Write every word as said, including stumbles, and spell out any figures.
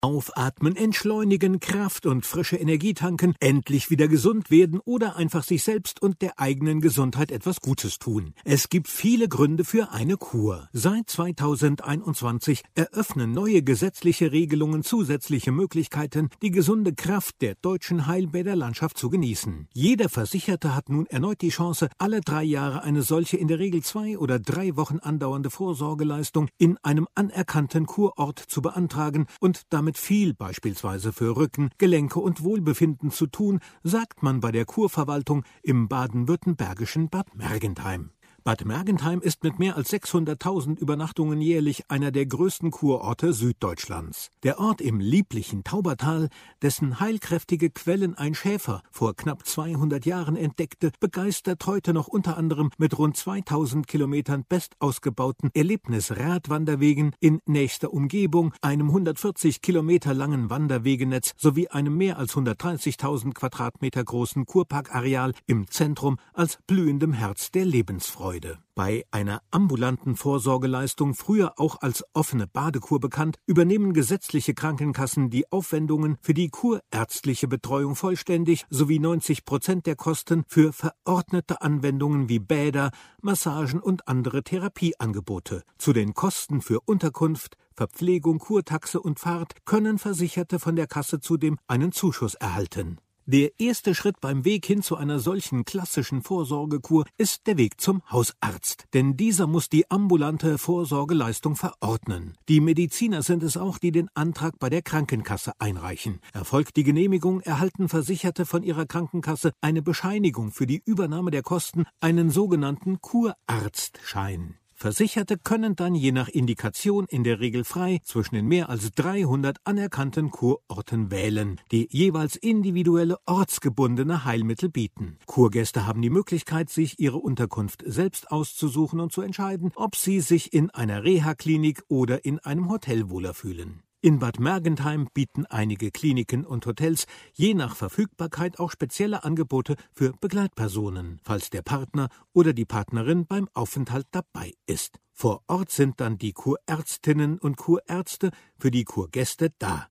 Aufatmen, entschleunigen, Kraft und frische Energie tanken, endlich wieder gesund werden oder einfach sich selbst und der eigenen Gesundheit etwas Gutes tun. Es gibt viele Gründe für eine Kur. Seit zweitausendeinundzwanzig eröffnen neue gesetzliche Regelungen zusätzliche Möglichkeiten, die gesunde Kraft der deutschen Heilbäderlandschaft zu genießen. Jeder Versicherte hat nun erneut die Chance, alle drei Jahre eine solche in der Regel zwei oder drei Wochen andauernde Vorsorgeleistung in einem anerkannten Kurort zu beantragen und damit viel beispielsweise für Rücken, Gelenke und Wohlbefinden zu tun, sagt man bei der Kurverwaltung im baden-württembergischen Bad Mergentheim. Bad Mergentheim ist mit mehr als sechshunderttausend Übernachtungen jährlich einer der größten Kurorte Süddeutschlands. Der Ort im lieblichen Taubertal, dessen heilkräftige Quellen ein Schäfer vor knapp zweihundert Jahren entdeckte, begeistert heute noch unter anderem mit rund zweitausend Kilometern bestausgebauten Erlebnisradwanderwegen in nächster Umgebung, einem hundertvierzig Kilometer langen Wanderwegenetz sowie einem mehr als hundertdreißigtausend Quadratmeter großen Kurparkareal im Zentrum als blühendem Herz der Lebensfreude. Bei einer ambulanten Vorsorgeleistung, früher auch als offene Badekur bekannt, übernehmen gesetzliche Krankenkassen die Aufwendungen für die kurärztliche Betreuung vollständig sowie neunzig Prozent der Kosten für verordnete Anwendungen wie Bäder, Massagen und andere Therapieangebote. Zu den Kosten für Unterkunft, Verpflegung, Kurtaxe und Fahrt können Versicherte von der Kasse zudem einen Zuschuss erhalten. Der erste Schritt beim Weg hin zu einer solchen klassischen Vorsorgekur ist der Weg zum Hausarzt, denn dieser muss die ambulante Vorsorgeleistung verordnen. Die Mediziner sind es auch, die den Antrag bei der Krankenkasse einreichen. Erfolgt die Genehmigung, erhalten Versicherte von ihrer Krankenkasse eine Bescheinigung für die Übernahme der Kosten, einen sogenannten Kurarztschein. Versicherte können dann je nach Indikation in der Regel frei zwischen den mehr als dreihundert anerkannten Kurorten wählen, die jeweils individuelle ortsgebundene Heilmittel bieten. Kurgäste haben die Möglichkeit, sich ihre Unterkunft selbst auszusuchen und zu entscheiden, ob sie sich in einer Reha-Klinik oder in einem Hotel wohler fühlen. In Bad Mergentheim bieten einige Kliniken und Hotels je nach Verfügbarkeit auch spezielle Angebote für Begleitpersonen, falls der Partner oder die Partnerin beim Aufenthalt dabei ist. Vor Ort sind dann die Kurärztinnen und Kurärzte für die Kurgäste da.